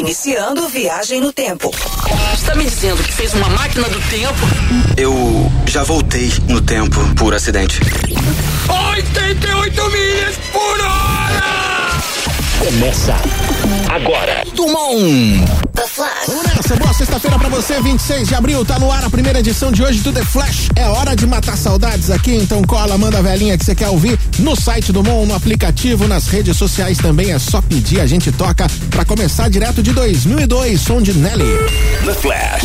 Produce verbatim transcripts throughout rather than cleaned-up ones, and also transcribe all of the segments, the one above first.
Iniciando viagem no tempo. Está me dizendo que fez uma máquina do tempo? Eu já voltei no tempo por acidente. oitenta e oito milhas por hora! Começa agora. Dumont. The Flash. Vamos nessa, boa sexta-feira pra você, vinte e seis de abril, tá no ar a primeira edição de hoje do The Flash. É hora de matar saudades aqui, então cola, manda a velhinha que você quer ouvir no site do Mon, no aplicativo, nas redes sociais também, é só pedir, a gente toca pra começar direto de dois mil e dois, som de Nelly. The Flash.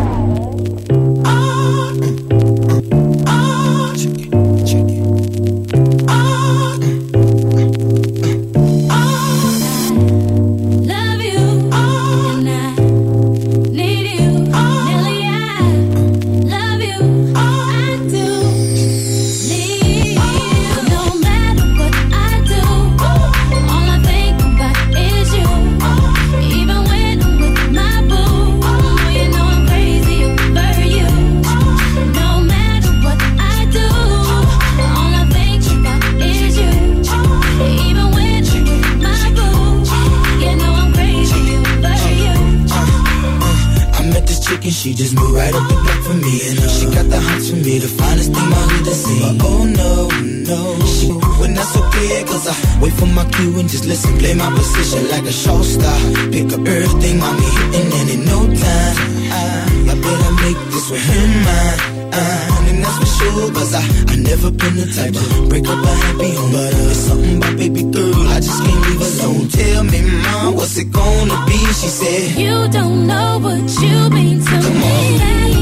She just moved right up the block for me, and uh, she got the hots for me, the finest thing my hood has seen. But oh no, no, she when that's so clear, cause I wait for my cue and just listen, play my position like a show star. Pick up everything, mommy hitting, and in no time, I, I better make this with him mine. Uh, and that's for sure, cause I, I never been the type to break up a happy home. But uh, it's something about baby girl, I just can't leave alone. Tell me, mom, what's it gonna be? She said, you don't know what you mean to Come me. on.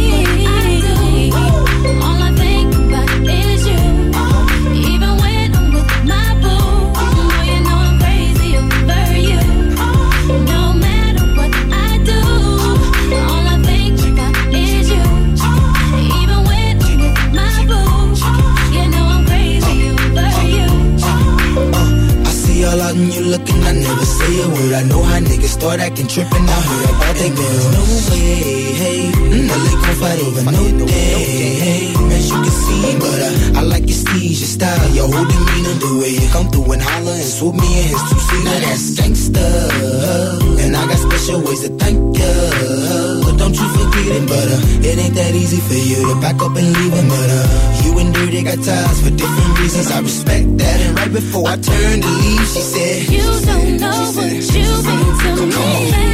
I do. All I think about is you. Uh-huh. Even when I'm with my boo, oh, you know I'm crazy over you. Uh-huh. No matter what I do, all I think about is you. Even when I'm with my boo, you know I'm crazy over you. Uh, I see all out and you looking, I never say a word. I know how niggas start acting trippin', I heard about they girls. No way, hey, now they gon' fight over no day, hey, as you can see. But uh, I like your steez, your style, your whole demeanor, the way you come through and holler and swoop me in his two-seater. Now that's gangsta, and I got special ways to thank ya, but don't you forget it. But uh, it ain't that easy for you to back up and leave him. But uh, you and Dirty got ties for different reasons, I respect that. And right before I turned to leave, she said, you don't know she what said, you mean to come, me. come on.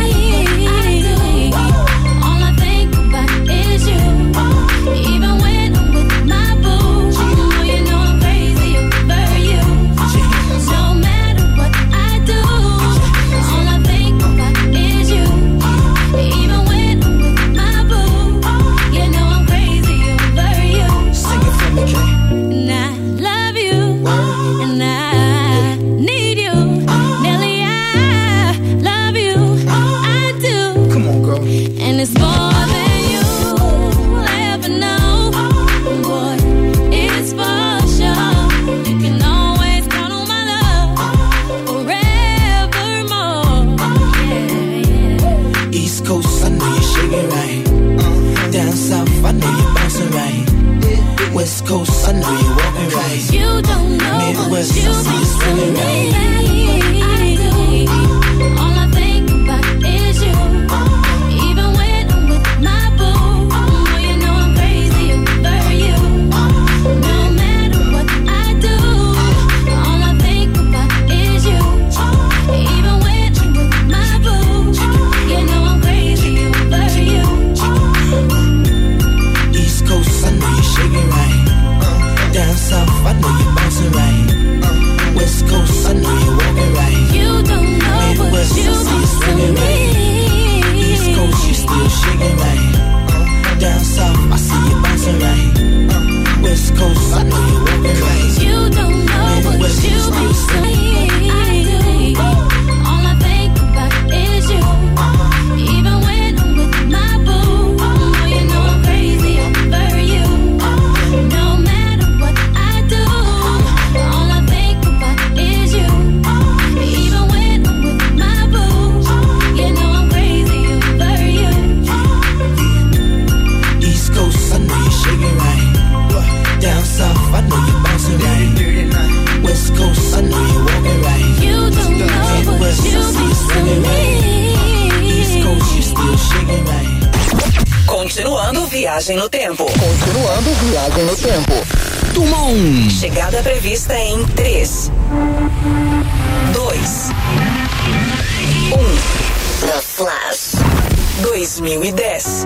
All I think about is you. Even when I'm with my boo, oh, you know I'm crazy over you. No matter what I do, all I think about is you. Even when I'm with my boo, you know I'm crazy over you. Sing it for me, Kay. And I love you, and I need you. Nelly, I love you, I do. Come on, girl. And it's more than you ever know. Boy, it's for sure. You can always count on my love forevermore. Yeah, yeah. East Coast, I know you're shaking right. Uh, down south, I know you're bouncing right. West Coast, I know you're walking right. You don't know Midwest, what you I see you swinging mean right. to me. I do. All I think about is you. Even when I'm with my boo, oh, you know I'm crazy over you. No matter what I do, all I think about is you. Even when I'm with my boo, you know I'm crazy over you. East Coast, I know you're shaking right. Uh, down south, I know you're bouncing right. Uh, West Coast, I Viagem no Tempo. Continuando Viagem no Tempo. Dumont. Chegada prevista em três, dois, um. The Flash. dois mil e dez.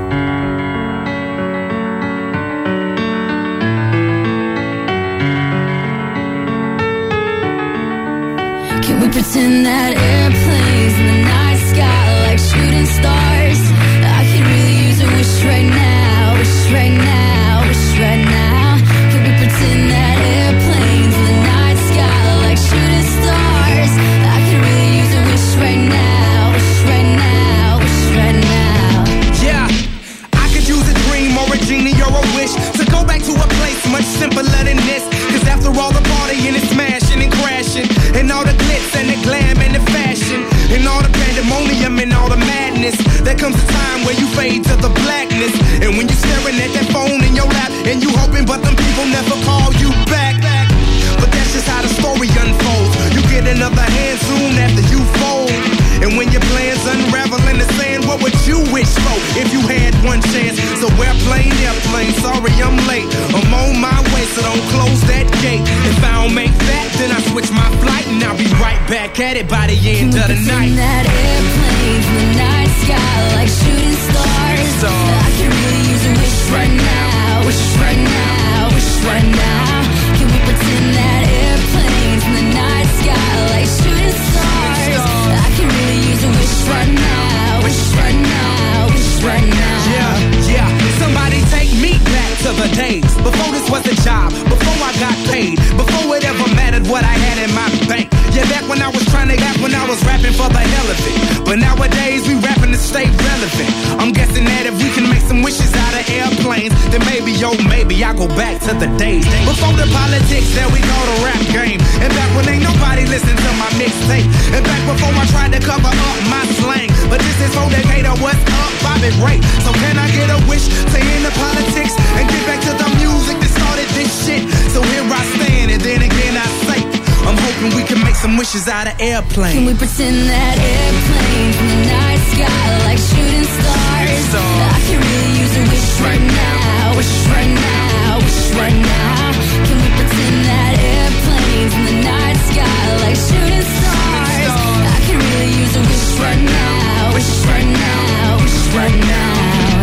Can we pretend that airplanes in the night sky like shooting stars? I could really use a wish right now, wish right now, wish right now. Can we pretend that airplanes in the night sky like shooting stars? I could really use a wish right now, wish right now, wish right now. Yeah, I could use a dream or a genie or a wish to go back to a place much simpler than this. Cause after all the partying and smashing and crashing, and all the glitz and the glam and the fashion, and all the pandemonium and all the madness, there comes a time where you fade to the blackness. And when you're staring at that phone in your lap, and you hoping but them people never call you back. But that's just how the story unfolds. You get another hand soon after you fold. And when your plans unravel in the sand, what would you wish for if you had one chance? So airplane, airplane, sorry I'm late. I'm on my way, so don't close that gate. If I don't make that, then I switch my flight, and I'll be right back at it by the end of the night. That airplanes in the night sky like shooting stars. So, I can really use a wish right now, wish right now, wish right now. Can we pretend that airplanes in the night sky like shooting stars? I can really use a wish right now, wish right now, wish right now. Yeah, yeah, somebody take me back to the days before this was a job, before I got paid, before it ever mattered what I had in my bank. Yeah, back when I was trying to rap, when I was rapping for the hell of it. But nowadays we rapping to stay relevant. I'm guessing that if we can make some wishes out of airplanes, then maybe, yo, maybe I go back to the days before the politics that we call the rap game. And back when ain't nobody listened to my mixtape. And back before I tried to cover up my slang. But this is for Decatur, what's up, Bobby Ray. So can I get a wish to end the politics and get back to the music that started this shit? So here I stand, and then again I say, I'm hoping we can make some wishes out of airplanes. Can we pretend that airplanes in the night sky like shooting stars? So, I can really use a wish right now, wish right now, wish right now. Can we pretend that airplanes in the night sky like shooting stars? I can really use a wish right now, wish right now, wish right now.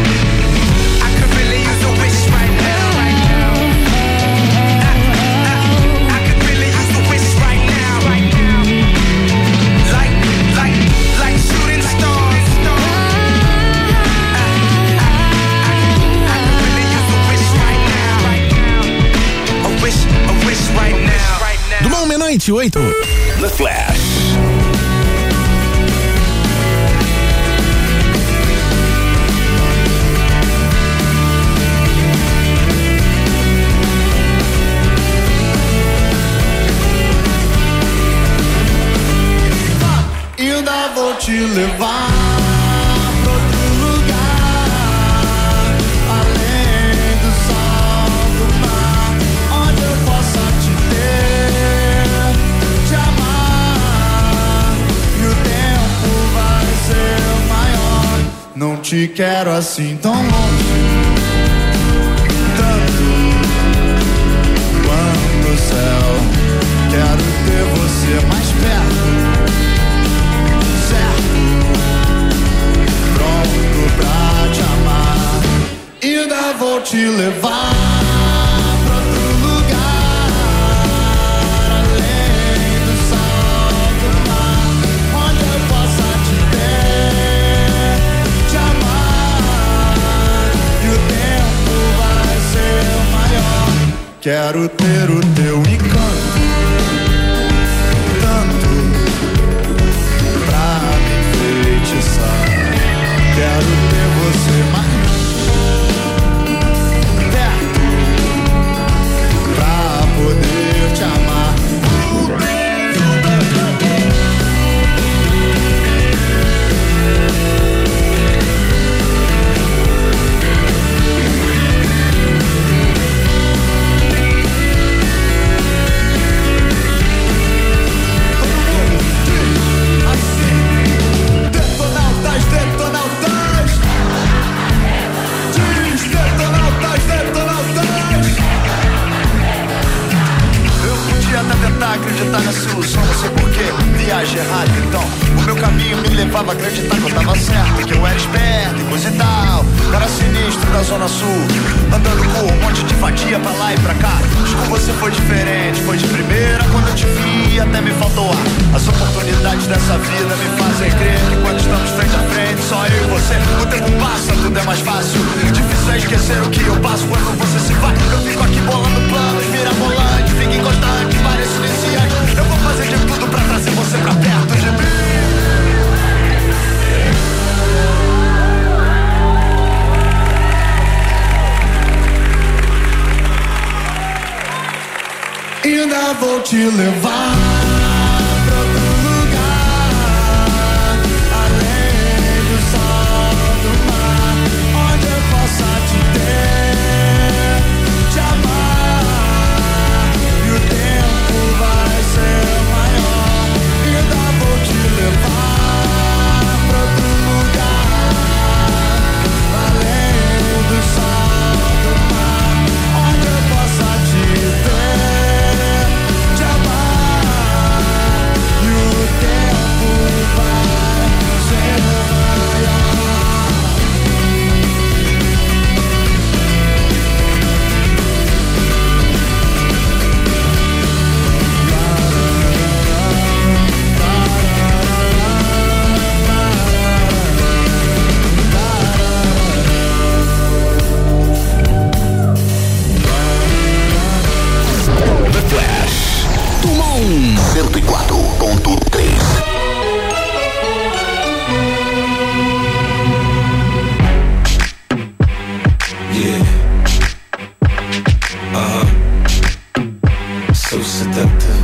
I could really use a wish right now, right now. I, I, I could really use a wish right now, right now. Like, like, like shooting stars. I, I, I, I could really use a wish right now, right now. A wish, a wish right now, right now. Dumont, meia-noite, oito. The Flash. Ainda vou te levar pra outro lugar, além do sol do mar, onde eu possa te ter, te amar, e o tempo vai ser maior. Não te quero assim tão longe, tanto quanto o céu. Quero ter você mais perto, pronto pra te amar. Ainda vou te levar pra outro lugar, além do sol do mar, onde eu possa te ter, te amar, e o tempo vai ser maior. Quero ter o teu encanto, tanto pra me enfeitiçar. Quero ter você mais perto pra poder te amar. errado. Então, o meu caminho me levava a acreditar que eu tava certo, que eu era esperto e coisa e tal. Cara sinistro da Zona Sul, andando com um monte de fatia pra lá e pra cá. Mas com você foi diferente, foi de primeira quando eu te vi, até me faltou ar. As oportunidades dessa vida me fazem crer que quando estamos frente a frente, só eu e você, o tempo passa, tudo é mais fácil. Difícil é esquecer o que eu passo quando você se vai. Eu fico aqui bolando planos, mirabolante, fico inconstante, pareço iniciante. Eu vou fazer de tudo pra trazer você pra perto de mim. Ainda vou te levar pra outro lugar, além do sol, do mar, onde eu possa te ter, te amar, e o tempo vai ser maior. Ainda vou te levar pra outro lugar, além do sol, do mar, onde eu possa te ter. cento e quatro ponto três. Yeah. Uh-huh. So seductive.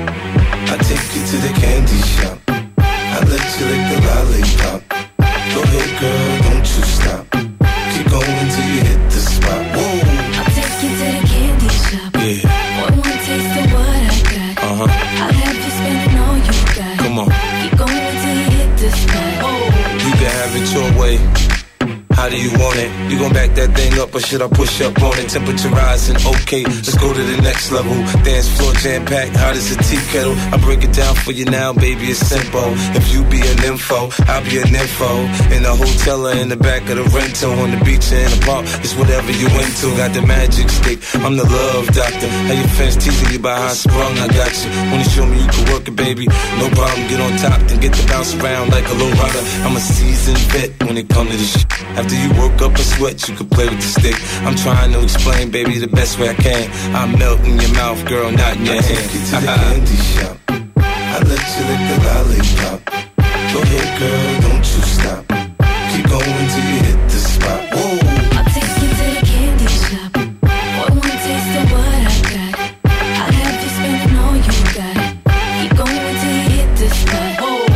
I take you to the candy shop. I let you lick the lollipop. Go ahead, girl, don't you stop. Keep going till you hit the spot. Whoa. I'll take you to the candy shop. Yeah. Boy, one taste of what I got. Uh-huh. I'll have you spending all you got. Come on. Keep going till you hit the spot. You can have it your way. How do you want it? You gon' back that thing up or should I push up on it? Temperature rising, okay, let's go to the next level. Dance floor jam-packed, hot as a tea kettle. I break it down for you now, baby, it's simple. If you be an info, I'll be an info. In a hotel or in the back of the rental, on the beach or in the park, it's whatever you into. Got the magic stick, I'm the love doctor. How your fans teasing you about how I sprung, I got you. Wanna show me you can work it, baby? No problem, get on top, then get to bounce around like a low rider. I'm a seasoned vet when it comes to this shit. After you work up a sweat, you can play with the stick. I'm trying to explain, baby, the best way I can. I melt in your mouth, girl, not in your I hand. take you to the candy shop. I let you lick the lollipop. Go ahead, girl, don't you stop. Keep going till you hit the spot. Whoa. I'll take you to the candy shop. Boy, one taste of what I got. I'll have you spending all you got. Keep going till you hit the spot.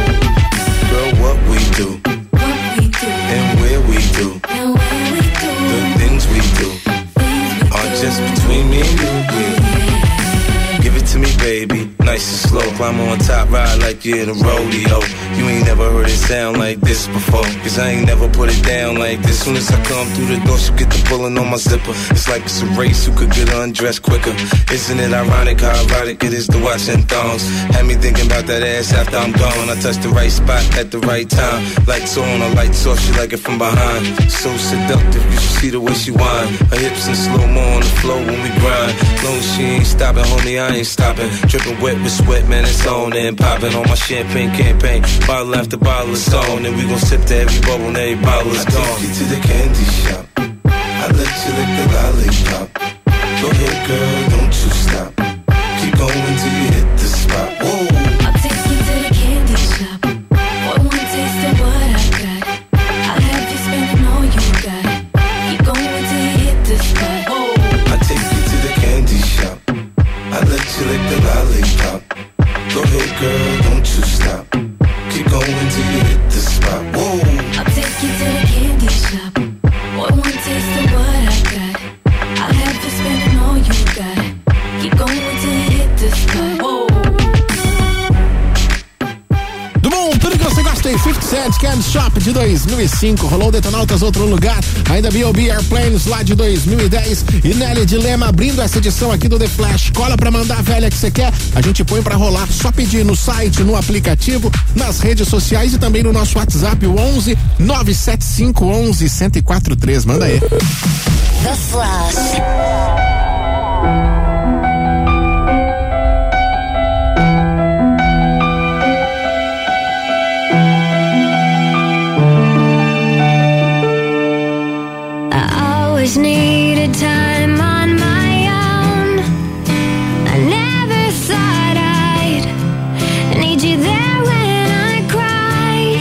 Girl, what we do, What we do, and where we do, and where we do, the things we do, things we are do. just between me and you, yeah. Give it to me, baby, nice and slow. Climb on top, ride like you're in a rodeo. You ain't never heard it sound like this before, cause I ain't never put it down like this. Soon as I come through the door, she get the pulling on my zipper. It's like it's a race, who could get undressed quicker. Isn't it ironic how erotic it is to watch them thongs? Had me thinking about that ass after I'm gone. I touch the right spot at the right time. Lights on, or lights off, she like it from behind. So seductive, you should see the way she whine. Her hips in slow-mo on the floor when we grind. Long as she ain't stopping, homie, I ain't stopping. Dripping wet with sweat, man, it's on and popping on my champagne campaign. Bottle after bottle is on, and we gon' sip to every bubble and every bottle is I gone. take you to the candy shop. I let you lick the lollipop. Go ahead, girl, don't you stop. Keep going till you hit the spot. Whoa. I'll take you to the candy shop. Boy, one taste of what I got. I'll have you spending all you got. Keep going till you hit the spot. I take you to the candy shop. I let you lick the lollipop. Go ahead, girl, don't you stop. Keep going till you hit the spot. Whoa. I'll take you to the candy shop. Boy, one taste of what I got. I'll have you spending all you got. Keep going till you hit the spot. tem fifty Cent Candy Shop de dois mil e cinco, rolou Detonautas Outro Lugar, ainda B O B Airplanes lá de dois mil e dez e Nelly Dilema abrindo essa edição aqui do The Flash. Cola pra mandar a velha que você quer, a gente põe pra rolar, só pedir no site, no aplicativo, nas redes sociais e também no nosso WhatsApp, o onze nove sete cinco onze um zero quatro três, manda aí. The Flash. Needed time on my own. I never thought I'd need you there when I cry.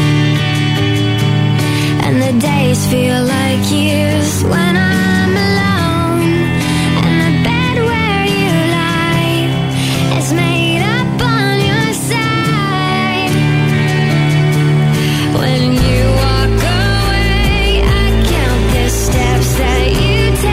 And the days feel like years when I'm alone. And the bed where you lie is made up on your side. When you walk away, I count the steps that you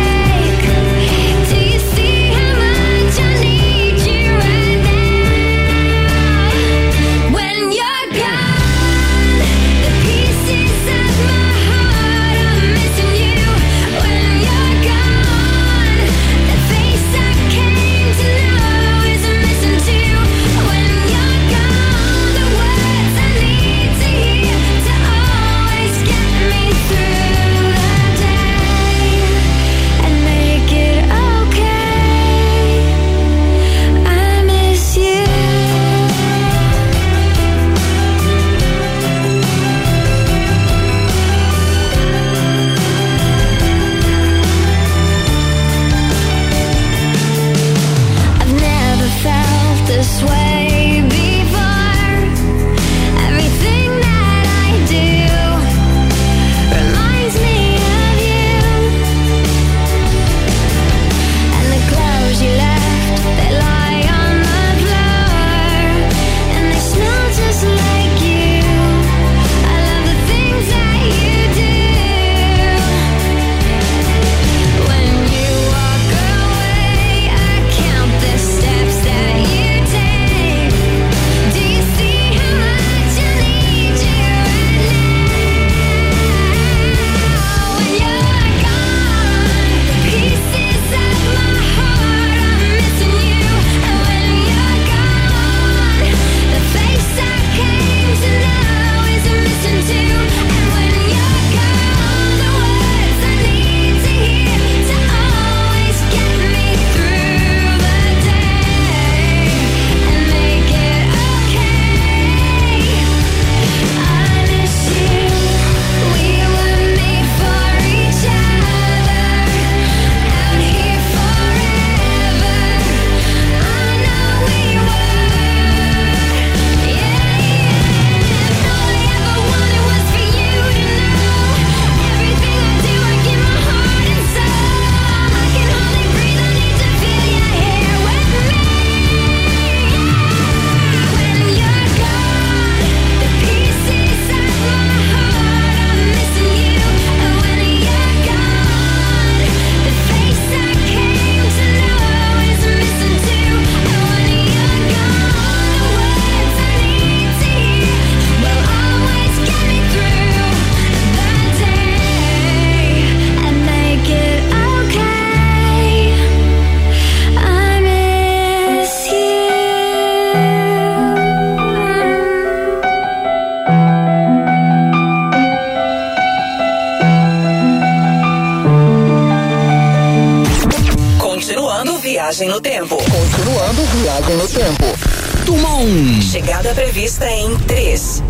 Viagem no Tempo. Continuando Viagem no Tempo. Dumont. Chegada prevista em três,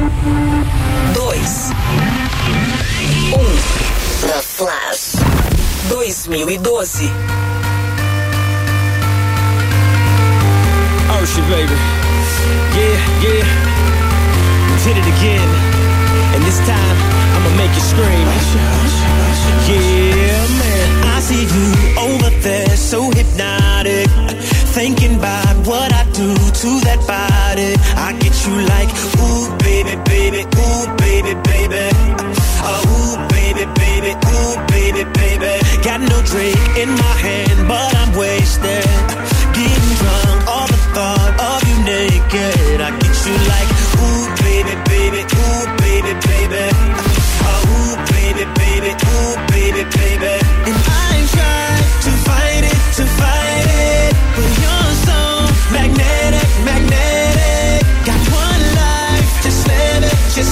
dois, um. The Flash. dois mil e doze. Oh shit, baby. Yeah, yeah. We did it again. And this time, I'ma make you scream. Yeah, man. I see you over there, so hypnotic. Thinking about what I do to that body. I get you like, ooh, baby, baby, ooh, baby, baby. Oh, ooh, baby, baby, ooh, baby, baby. Got no drink in my hand, but I'm wasted. Getting drunk, all the thought of you naked. I get you like, ooh, baby, baby,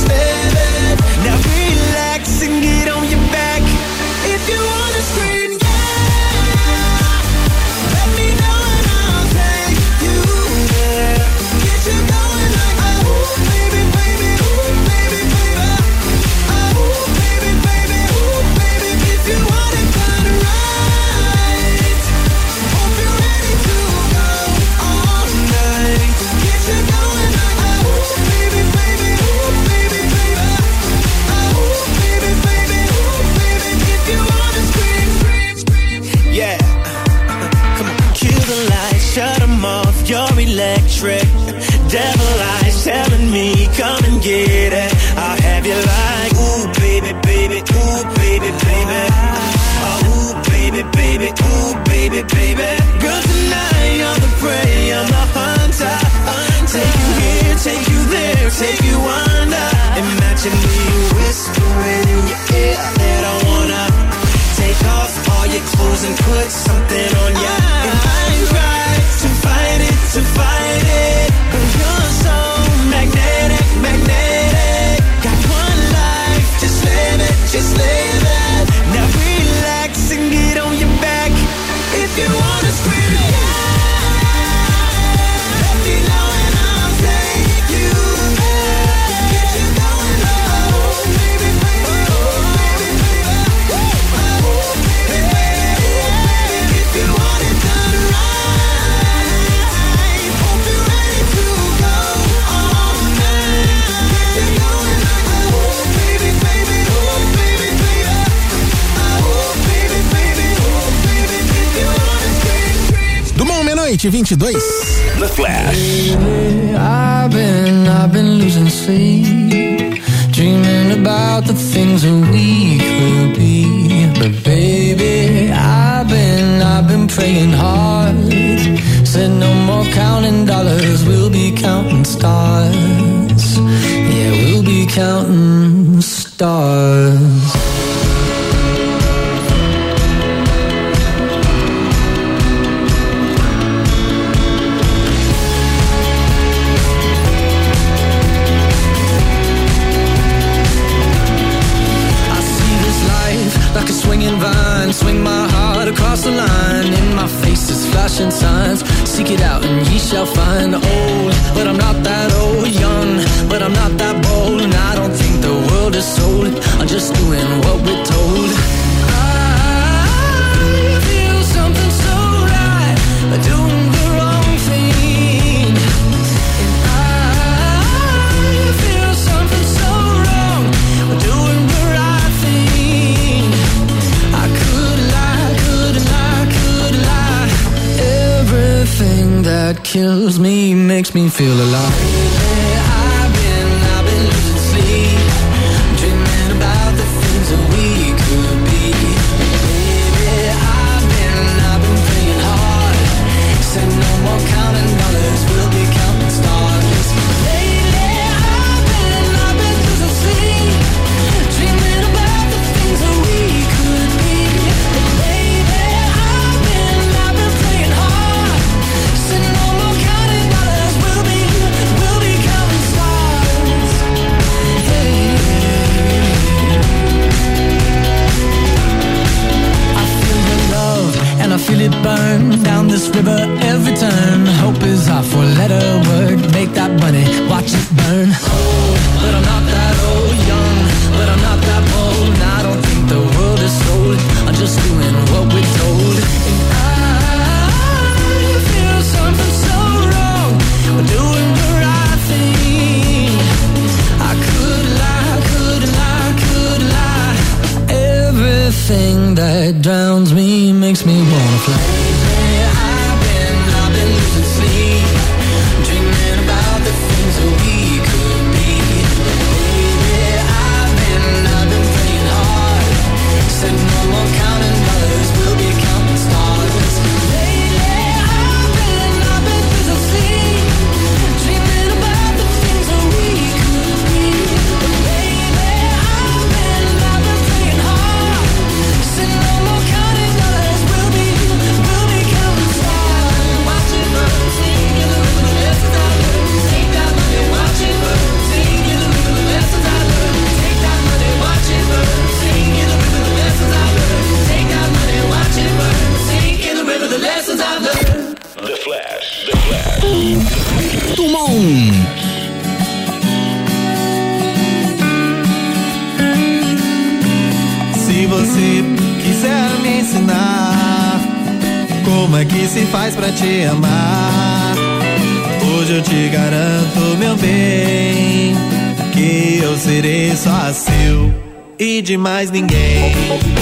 baby. Now relax and get on your back. If you wanna scream, yeah, let me know and I'll take you there. Get you going like, oh, baby, baby, ooh, baby, baby. Oh, baby, baby, ooh, baby. If you want it done right, hope you're ready to go all night. Get you going like, oh, baby, baby, ooh, baby, baby. Oh, baby, baby, ooh, baby. If you wanna scream, scream, scream. Yeah. Come on. Kill the lights, shut them off, you're electric. Devil eyes telling me, come and get it. I'll have you like, ooh, baby, baby, ooh, baby, baby. Oh, ooh, baby, baby, ooh, baby, baby. Girl, tonight you're the prey, I'm the hunter. Take you here, take you there, take you under. Imagine me whispering in your ear that I wanna take off all your clothes and put something on ya. And I try to fight it, to fight it, but you're so magnetic, magnetic. Got one life, just live it, just live it. Now relax and get on your back. If you wanna scream, yeah, let me know and I'll take you there. Get you going, oh, baby, baby, oh, baby, baby. Oh, baby, baby, if you want it done right, hope you're ready to go all night. Get you going like, oh, baby, baby, oh, baby, baby. Oh, baby, baby, oh, baby, if you wanna scream, scream. Do Bom, meia-noite, vinte e dois. The Flash. Baby, I've been, I've been losing sleep, dreaming about the things that we could be. But baby, I've been, I've been praying hard. Said no more counting dollars, we'll be counting stars. Yeah, we'll be counting stars. Like a swinging vine, swing my heart across the line. In my face is flashing signs. Seek it out and ye shall find. Old, but I'm not that old. Young, but I'm not that bold. And I don't think the world is sold. I'm just doing what we're told. I feel something so right, doing the wrong thing. And I feel something so wrong, doing the right thing. I could lie, could lie, could lie. Everything that kills me makes me feel alive. I've been, I've been losing sleep, dreaming about the things that we could be. Baby, I've been, I've been praying hard. Said no more counting dollars, we'll be counting stars. Lately, I've been, I've been losing sleep, dreaming about the things that we could be. Baby, I've been, I've been praying hard. Said no more counting dollars, we'll be, we'll be counting stars. I feel your love and I feel it burn down this river every turn. Hope is our four-letter word. Make that money, watch it burn. Old, but I'm not that old. Young, but I'm not that bold. And I don't think the world is sold. I'm just doing what we're told. And I feel something so wrong, we're doing the right thing. I could lie, could lie, could lie. Everything that drowns me makes me wanna fly. I've been, I've been losing sleep, dreaming about the things that we could be. Baby, I've been, I've been praying hard. Said no more counting dollars, we'll be counting stars. Lately, I've been, I've been losing sleep, dreaming about the things that we could be. Baby, I've been, I've been praying hard. Said no more counting dollars, we'll be, we'll be counting stars. você quiser me ensinar como é que se faz pra te amar, hoje eu te garanto, meu bem, que eu serei só seu e de mais ninguém,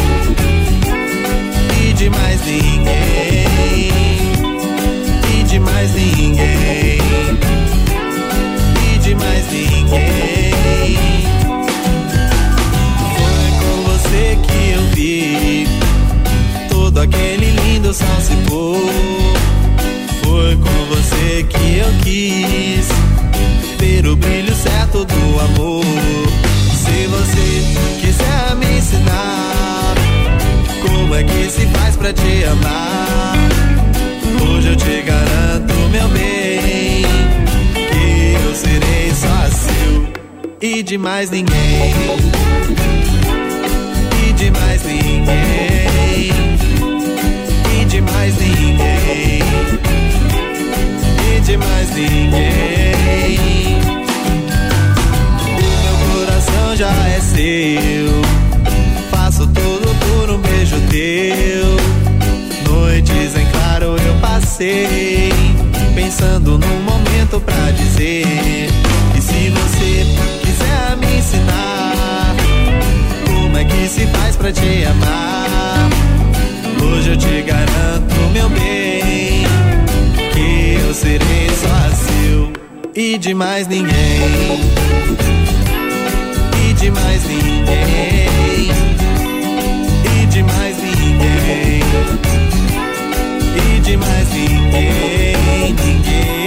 e de mais ninguém, e de mais ninguém, e de mais ninguém. Foi com você que eu vi todo aquele lindo sol se pôr. Foi com você que eu quis ver o brilho certo do amor. Se você quiser me ensinar como é que se faz pra te amar, hoje eu te garanto, meu bem, que eu serei só seu e de mais ninguém, e de mais ninguém, e de mais ninguém, e de mais ninguém. O meu coração já é seu, faço tudo por um beijo teu. Noites em claro eu passei, pensando num momento pra dizer. E se você quiser me ensinar como é que se faz pra te amar, hoje eu te garanto, meu bem, que eu serei só seu e de mais ninguém, e de mais ninguém, e de mais ninguém, e de mais ninguém, ninguém.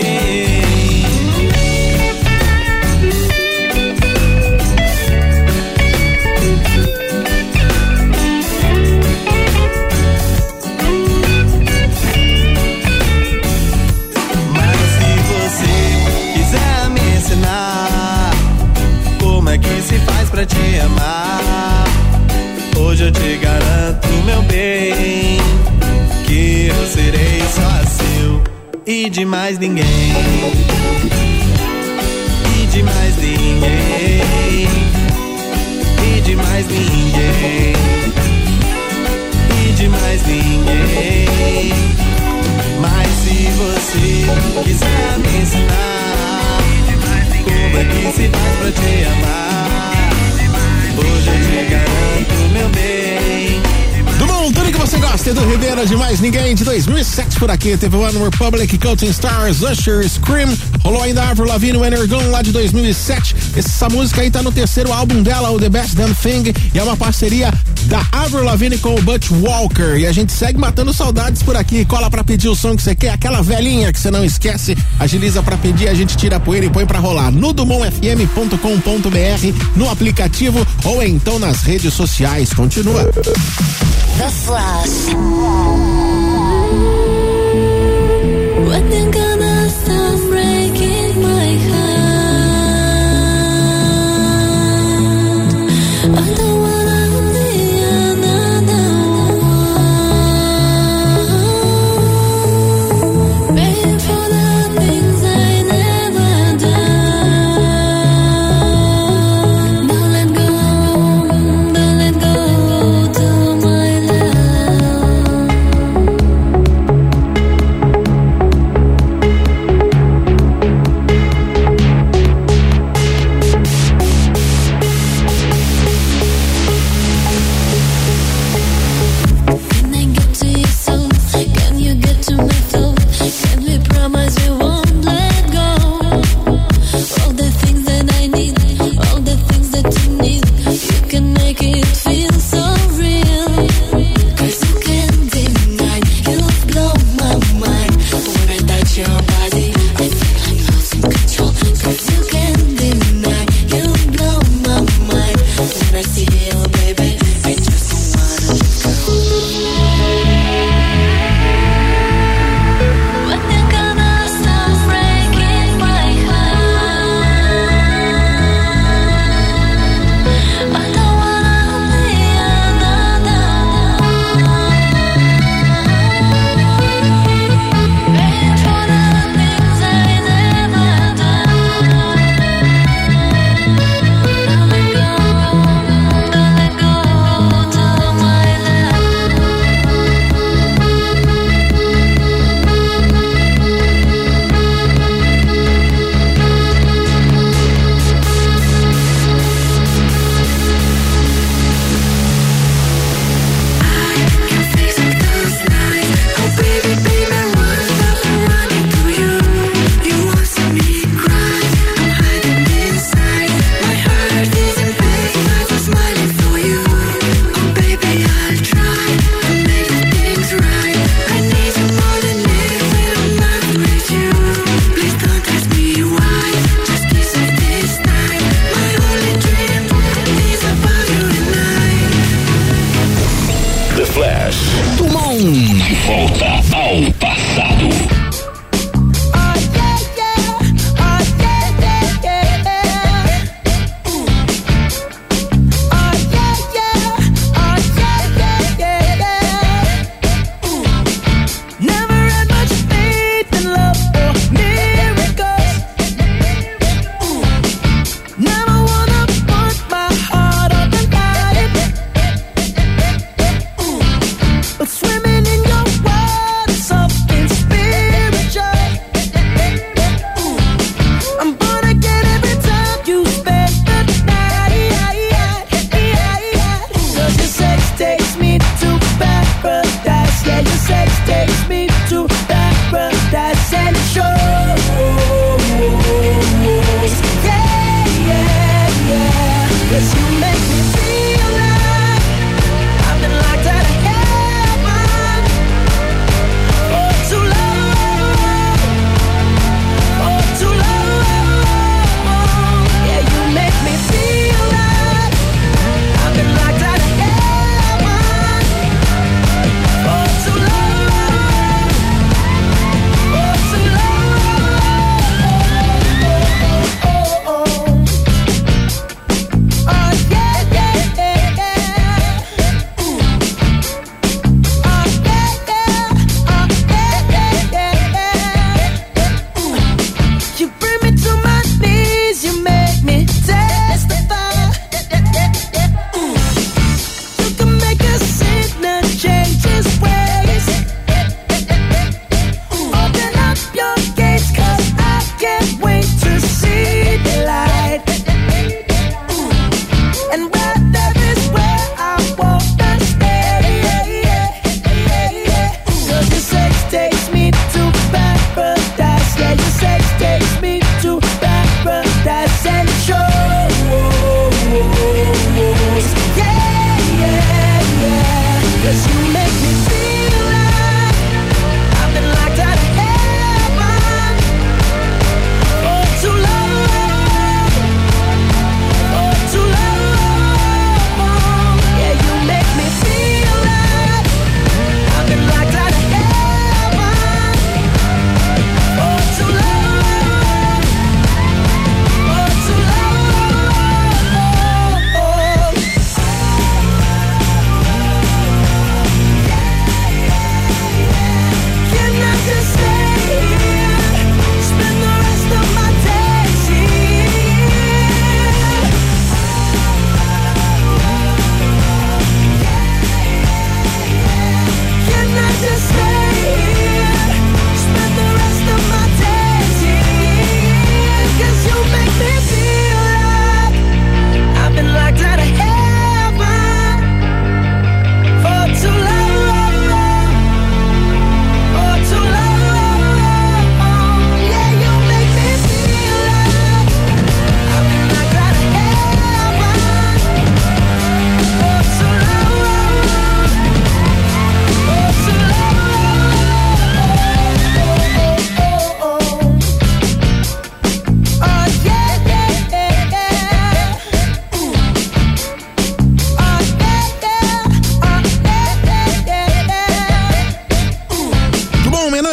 Mas se você quiser me ensinar como é que se faz pra te amar, hoje eu te garanto, meu bem, que eu serei só seu e de mais ninguém, e de mais ninguém, e de mais ninguém, e de mais ninguém. Mas se você quiser me ensinar como é que se faz pra te amar, hoje eu te garanto, meu bem. Do bom, tudo que você gosta é do Ribeira de mais ninguém de dois mil e sete por aqui. Teve One Republic, Counting Stars, Usher, Scream. Rolou ainda Avril Lavigne, Energon lá de dois mil e sete. Essa música aí tá no terceiro álbum dela, o The Best Damn Thing. E é uma parceria da Avril Lavigne com o Butch Walker. E a gente segue matando saudades por aqui. Cola pra pedir o som que você quer, aquela velhinha que você não esquece. Agiliza pra pedir, a gente tira a poeira e põe pra rolar no dumont f m ponto com ponto b r, no aplicativo ou então nas redes sociais. Continua. The Flash. When you gonna stop breaking my heart? I don't wanna be another one. Paying for the things I never done. Don't let go, don't let go to my love.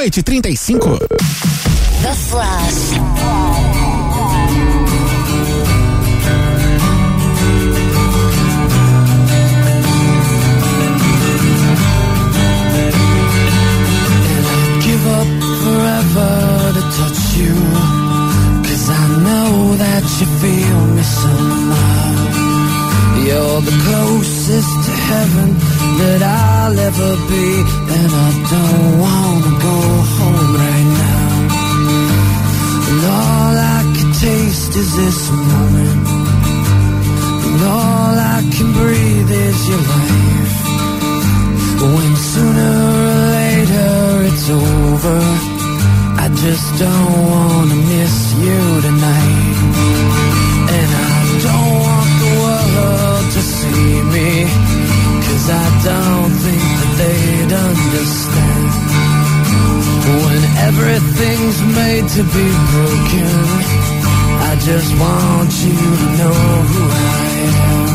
meia-noite e trinta e cinco. The Flash. Forever to touch you, 'cause I know that you feel me somehow. You're the closest to heaven that I'll ever be, and I don't wanna go home right now. And all I can taste is this moment, and all I can breathe is your life. When sooner or later it's over, I just don't wanna miss you tonight. And I don't want the world to see me, 'cause I don't think that they'd understand. When everything's made to be broken, I just want you to know who I am.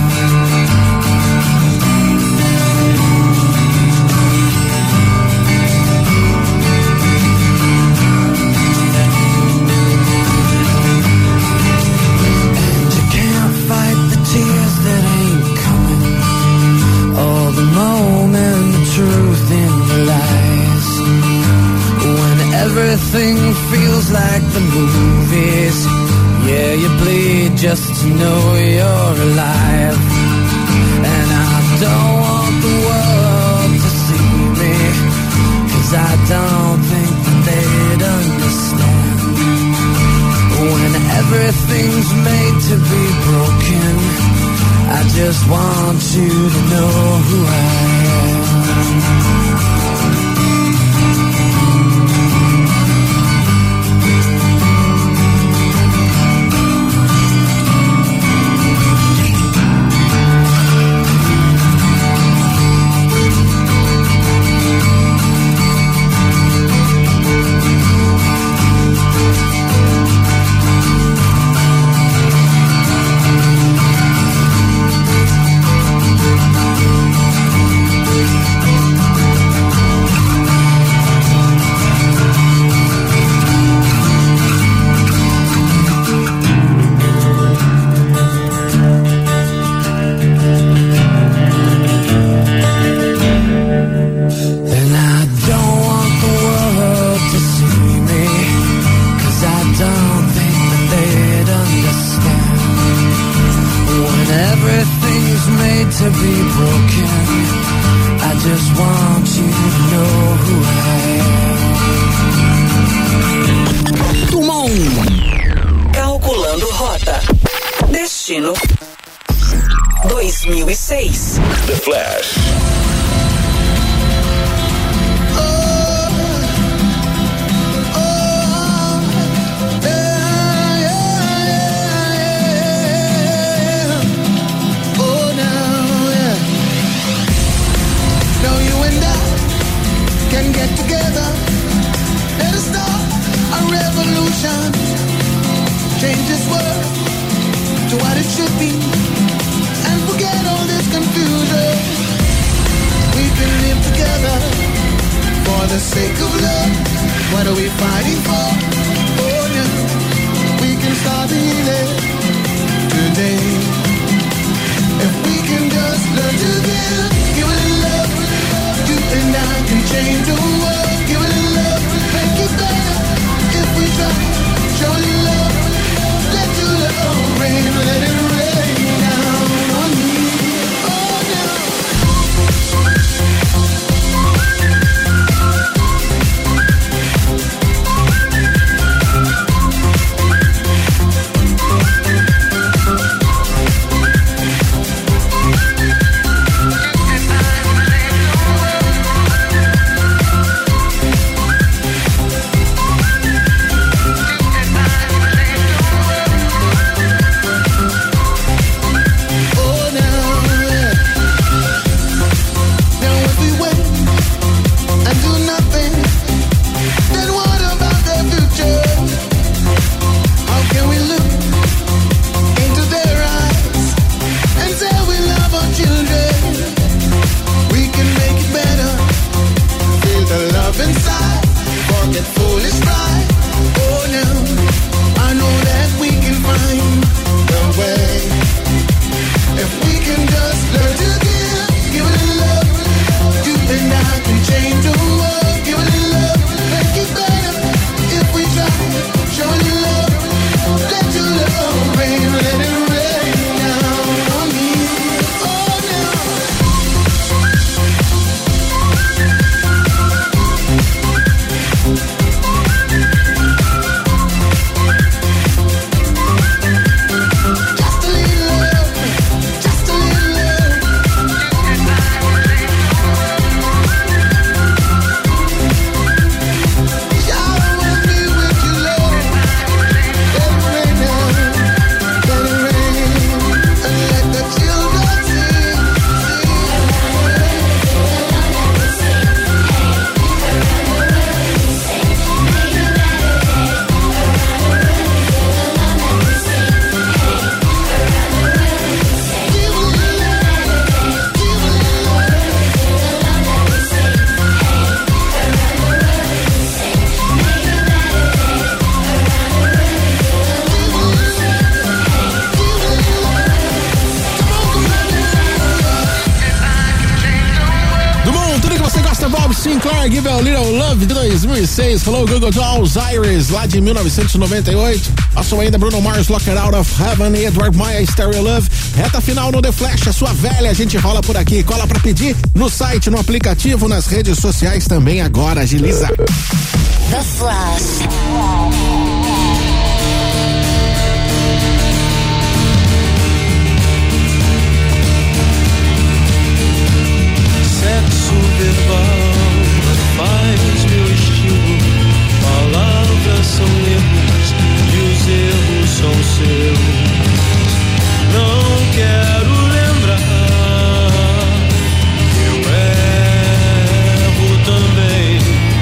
Truth in the lies. When everything feels like the movies, yeah, you bleed just to know you're alive. And I don't want the world to see me, 'cause I don't think that they'd understand. When everything's made to be broken, I just want you to know who I am. To be broken, I just want you to know who I am. Dumont. Calculando rota. Destino dois mil e seis. The Flash. Get together, let us start a revolution. Change this world to what it should be, and forget all this confusion. We can live together for the sake of love. What are we fighting for? Oh no, we can start healing today. If we can just learn to give, give it love. You and I can change the world. Give it love, make it better. If we try, show it love. Let your love rain, let it rain down on me. Oh no. Sinclair, Give a Little Love de dois mil e seis. Hello, Google Dolls, Iris, lá de mil novecentos e noventa e oito. Passou ainda Bruno Mars, Lock It Out of Heaven e Edward Maia, Stereo Love. Reta final no The Flash, a sua velha, a gente rola por aqui. Cola pra pedir no site, no aplicativo, nas redes sociais também agora, agiliza. The Flash. Sexo verbal faz meu estilo. Palavras são erros e os erros são seus. Não quero lembrar que eu erro também.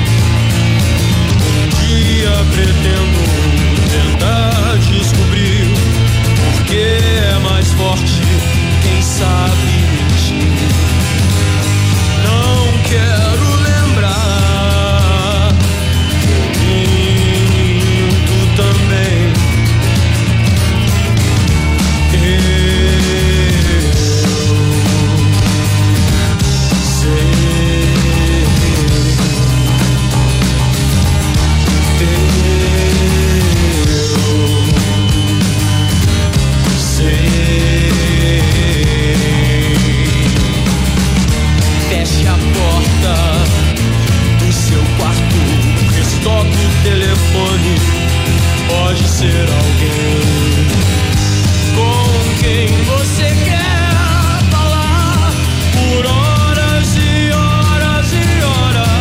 Um dia pretendo tentar descobrir por que é mais forte quem sabe mentir. Não quero lembrar que eu minto também. Feche a porta do seu quarto, restoque o telefone. Pode ser alguém com quem você quer falar por horas e horas e horas.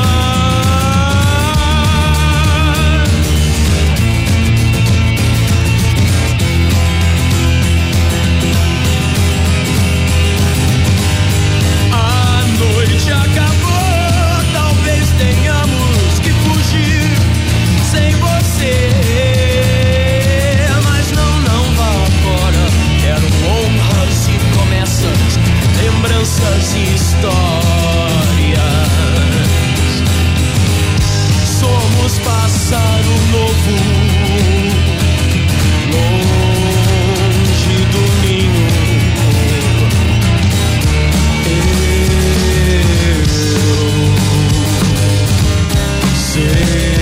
A noite acabou, talvez tenhamos que fugir sem você. Mas não, não vá agora. Quero honras e promessas, lembranças e histórias. Somos pássaro novo, longe do ninho. Eu sei.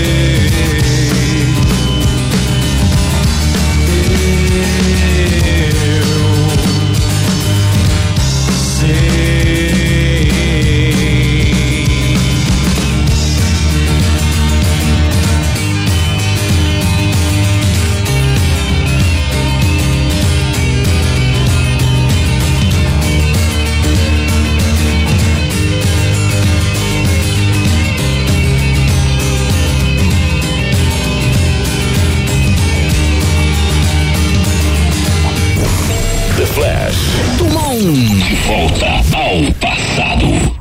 The Flash. Dumont. De volta ao passado.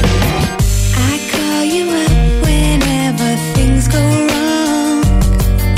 I call you up whenever things go wrong.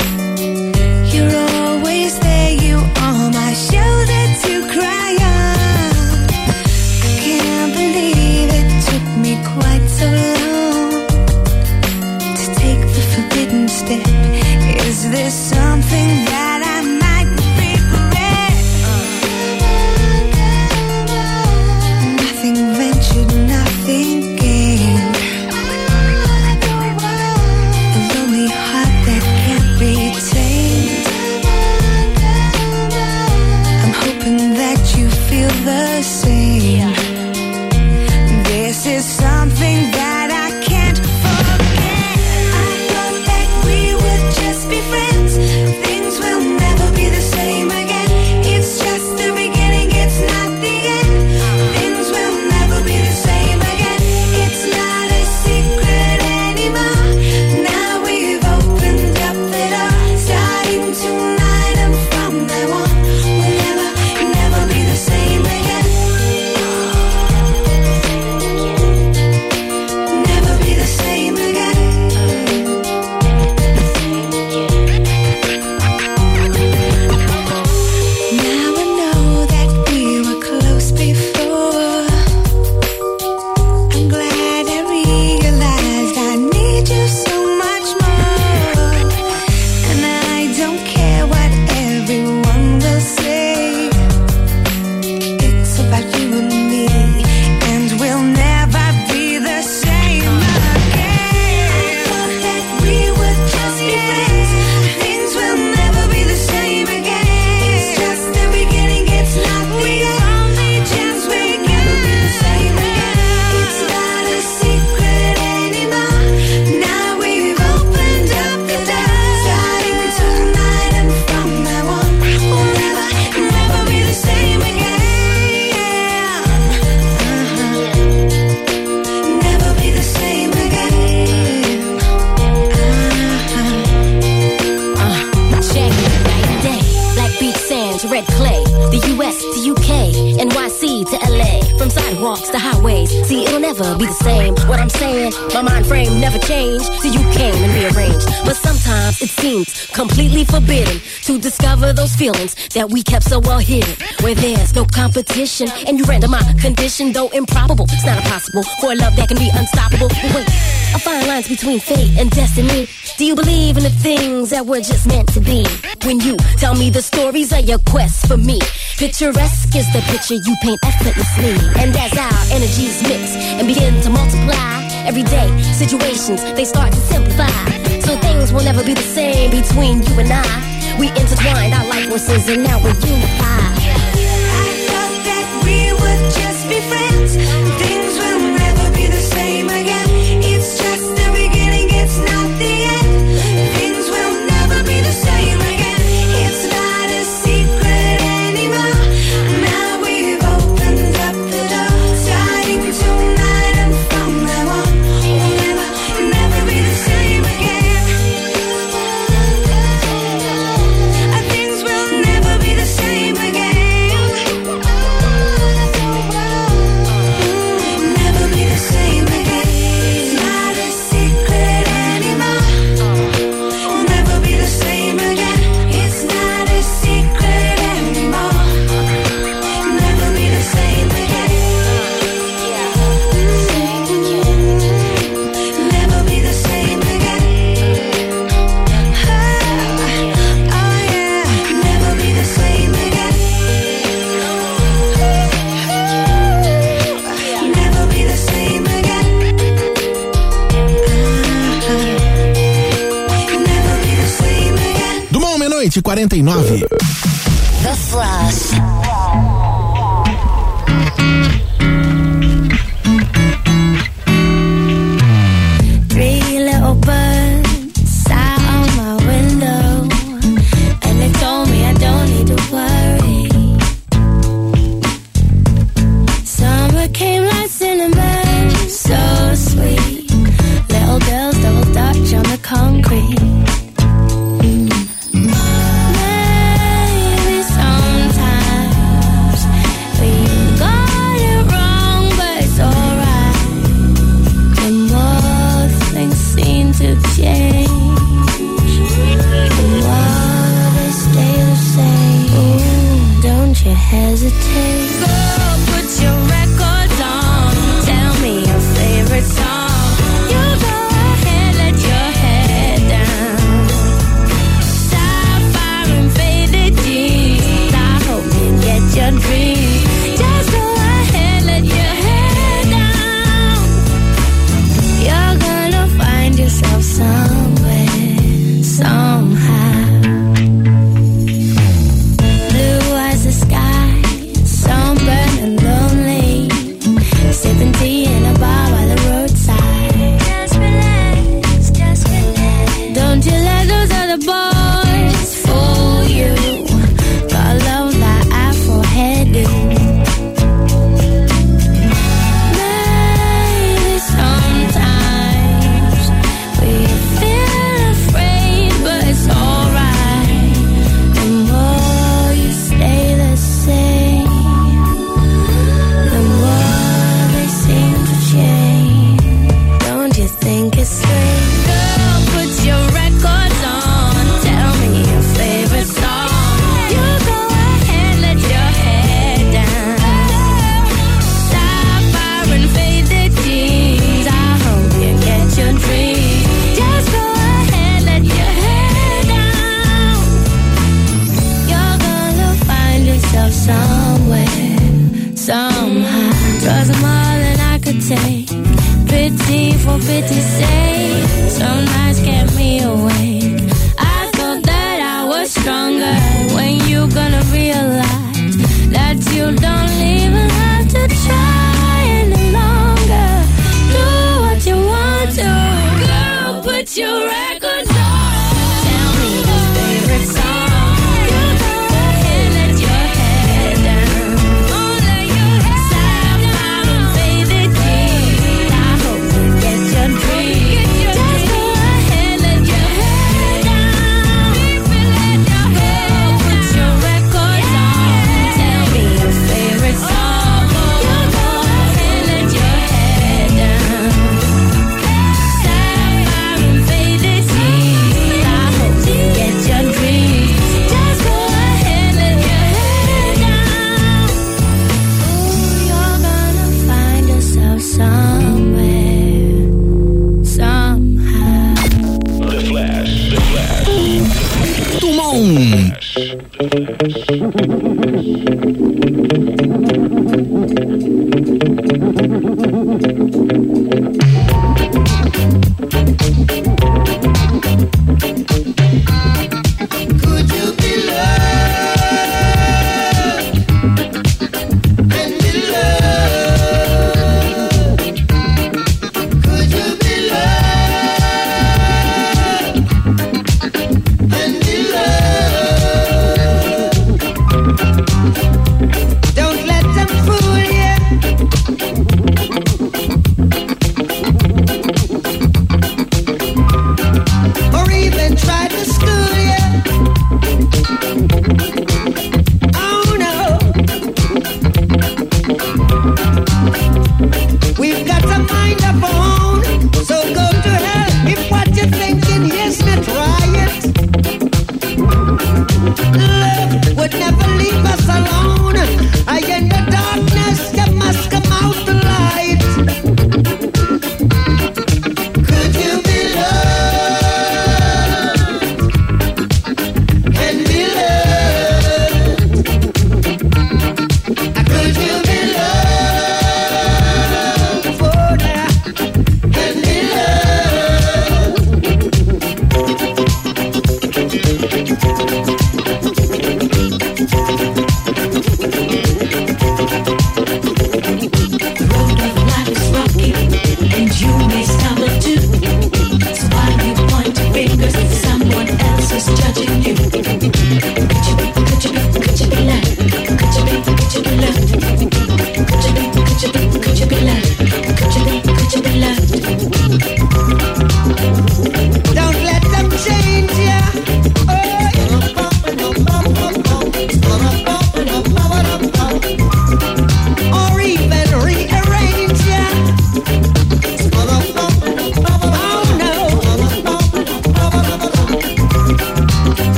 clay. The U S to U K, N Y C to L A. From sidewalks to highways, see it'll never be the same. What I'm saying, my mind frame never changed till you came and rearranged. But sometimes it seems completely forbidden to discover those feelings that we kept so well hidden. Where there's no competition and you render my condition, though improbable, it's not impossible for a love that can be unstoppable. But wait, I find lines between fate and destiny. Do you believe in the things that were just meant to be? When you tell me the stories of your quest for me, picturesque is the picture you paint effortlessly. And as our energies mix and begin to multiply, everyday situations, they start to simplify. So things will never be the same between you and I. We intertwined our life forces and now we're unified. I thought that we would just be friends. Things will never be the same again. It's just the beginning, it's not the end. Things will never be the same again. It's not a secret anymore. Now we've opened up the door. Starting tonight and from now on, we'll never, never be the same again. Things will never be the same again. Never be the same again. It's not a secret anymore. Never be the same again. It's not a secret anymore. Never be the same again. Never be the same again. Oh yeah, never be the same again. Never be the same again. Never be the same again. Do Mal, meia-noite e quarenta e nove. The Flash. Three little birds sat on my window, and they told me I don't need to worry. Summer came like cinnamon, so sweet. Little girls double dutch on the concrete. Maybe sometimes we got it wrong, but it's alright. The more things seem to change, the more they stay the same. Ooh, don't you hesitate. Go put your records on. Tell me your favorite song. You go ahead, let your head down. Sapphire and faded jeans. I hope you get your dreams. Just go ahead, let your head down. You're gonna find yourself somewhere, somehow. Blue as the sky, sunburned and lonely. Sipping tea in a bar by the roadside. Just relax, just relax. Don't you let those other boys fool you. Gotta love that Afro hairdo. Maybe sometimes we feel afraid, but it's alright. The more you stay the same, the more they seem to change. Don't you think it's strange? Girl, put your records on. Tell me your favorite song. You go ahead, let your head down. Sapphire and faded jeans. I hope you get your dreams. Just go ahead, let your head down. You're gonna find yourself somewhere, somehow. Drugs are more than I could take. Pity for pity's sake. Some nights kept me awake. I thought that I was stronger. When you gonna realize that you don't even have to try any longer. Do what you want to. Girl, put your records on. Tell me your favorite song. You go ahead, let your head down. Sapphire and faded jeans. I hope you get your dreams. Just go ahead, let your head down. Girl, put your records on. Dumont.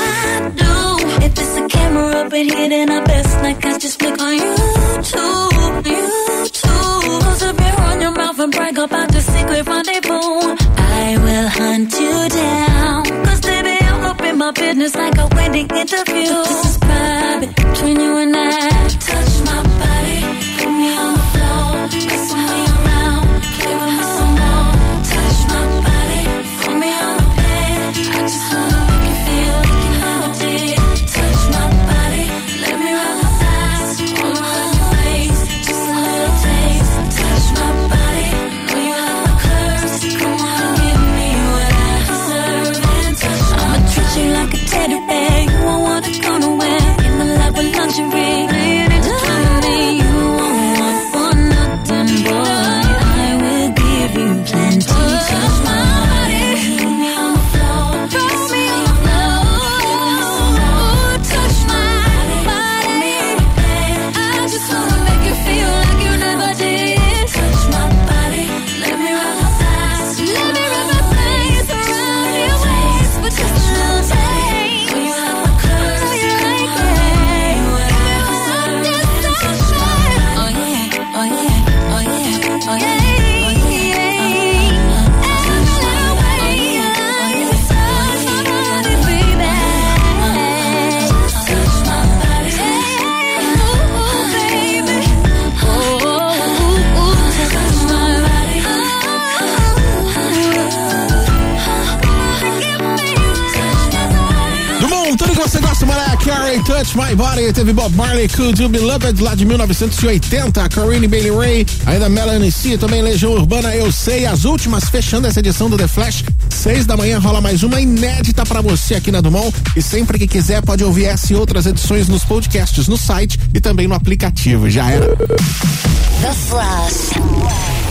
If it's a camera up in here, then I best like I just click on YouTube. business like a wedding interview. But this is private between you and I. Touch my body, put me on the floor, messing me around, play with me some more. Touch my body, put me on the bed. I just wanna make you feel like you never did. Touch my body, let me rub my thighs, all around your waist, just a little taste. Touch my body, know you have my curves. Come on, give me what I deserve and touch. I'ma treat you like a teddy bear. You won't wanna go nowhere. In the love with lingerie, laying it down to me. You won't want for nothing, boy. I will give you plenty. Touch my body, put me on the floor, throw me on the floor. Touch my body, I just wanna make you feel like you never did. Touch my body, let me rub my thighs, let me rub my thighs around your waist for just a little taste. When you have my curves, know you like it. What I deserve, touch my body. Oh yeah, oh yeah, oh yeah, oh yeah. Tudo que você gosta, Mariah Carey, Touch My Body. Teve Bob Marley, Could You Be Loved, lá de mil novecentos e oitenta. Corinne Bailey Rae, ainda Melanie C, também Legião Urbana, Eu Sei. As últimas fechando essa edição do The Flash. Seis da manhã rola mais uma inédita pra você aqui na Dumont. E sempre que quiser pode ouvir essa e outras edições nos podcasts, no site e também no aplicativo. Já era. The Flash.